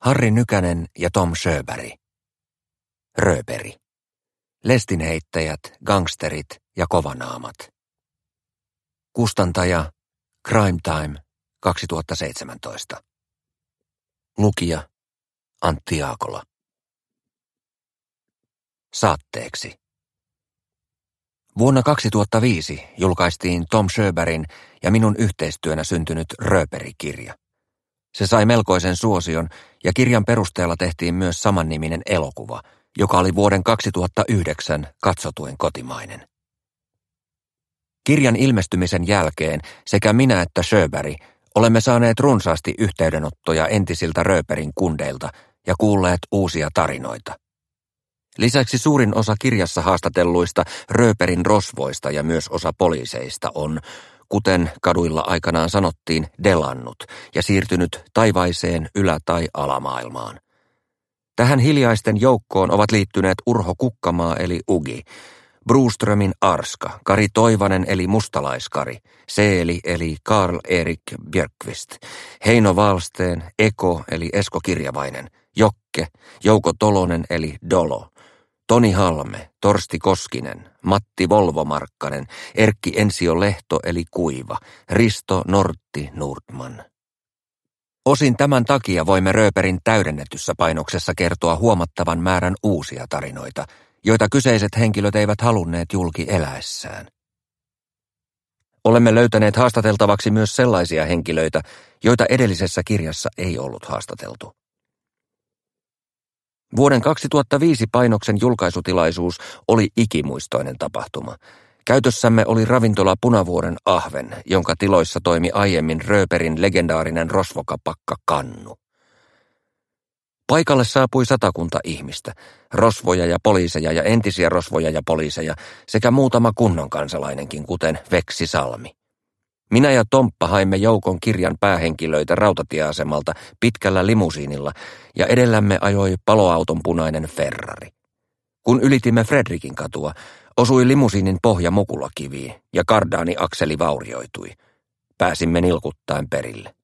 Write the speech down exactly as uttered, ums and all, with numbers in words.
Harri Nykänen ja Tom Sjöberg. Rööperi. Lestinheittäjät, gangsterit ja kovanaamat. Kustantaja Crime Time kaksituhattaseitsemäntoista. Lukija Antti Jaakola. Saatteeksi. Vuonna kaksituhattaviisi julkaistiin Tom Sjöbergin ja minun yhteistyönä syntynyt Rööperi-kirja. Se sai melkoisen suosion ja kirjan perusteella tehtiin myös samanniminen elokuva, joka oli vuoden kaksituhattayhdeksän katsotuin kotimainen. Kirjan ilmestymisen jälkeen sekä minä että Sjöberg olemme saaneet runsaasti yhteydenottoja entisiltä Rööperin kundeilta ja kuulleet uusia tarinoita. Lisäksi suurin osa kirjassa haastatelluista Rööperin rosvoista ja myös osa poliiseista on, kuten kaduilla aikanaan sanottiin, delannut ja siirtynyt taivaiseen ylä- tai alamaailmaan. Tähän hiljaisten joukkoon ovat liittyneet Urho Kukkamaa eli Ugi, Broströmin Arska, Kari Toivanen eli Mustalaiskari, Seeli eli Karl-Erik Björkvist, Heino Wallsten, Eko eli Esko Kirjavainen, Jokke, Jouko Tolonen eli Dolo, Toni Halme, Torsti Koskinen, Matti Volvo-Markkanen, Erkki Ensio Lehto eli Kuiva, Risto Nortti Nordman. Osin tämän takia voimme Rööperin täydennetyssä painoksessa kertoa huomattavan määrän uusia tarinoita, joita kyseiset henkilöt eivät halunneet julki eläessään. Olemme löytäneet haastateltavaksi myös sellaisia henkilöitä, joita edellisessä kirjassa ei ollut haastateltu. Vuoden kaksituhattaviisi painoksen julkaisutilaisuus oli ikimuistoinen tapahtuma. Käytössämme oli ravintola Punavuoren Ahven, jonka tiloissa toimi aiemmin Rööperin legendaarinen rosvokapakka Kannu. Paikalle saapui satakunta ihmistä, rosvoja ja poliiseja ja entisiä rosvoja ja poliiseja sekä muutama kunnon kansalainenkin, kuten Veksi Salmi. Minä ja Tomppa haimme joukon kirjan päähenkilöitä rautatieasemalta pitkällä limusiinilla ja edellämme ajoi paloauton punainen Ferrari. Kun ylitimme Fredrikin katua, osui limusiinin pohja mukulakiviin ja kardaani-akseli vaurioitui. Pääsimme nilkuttaen perille.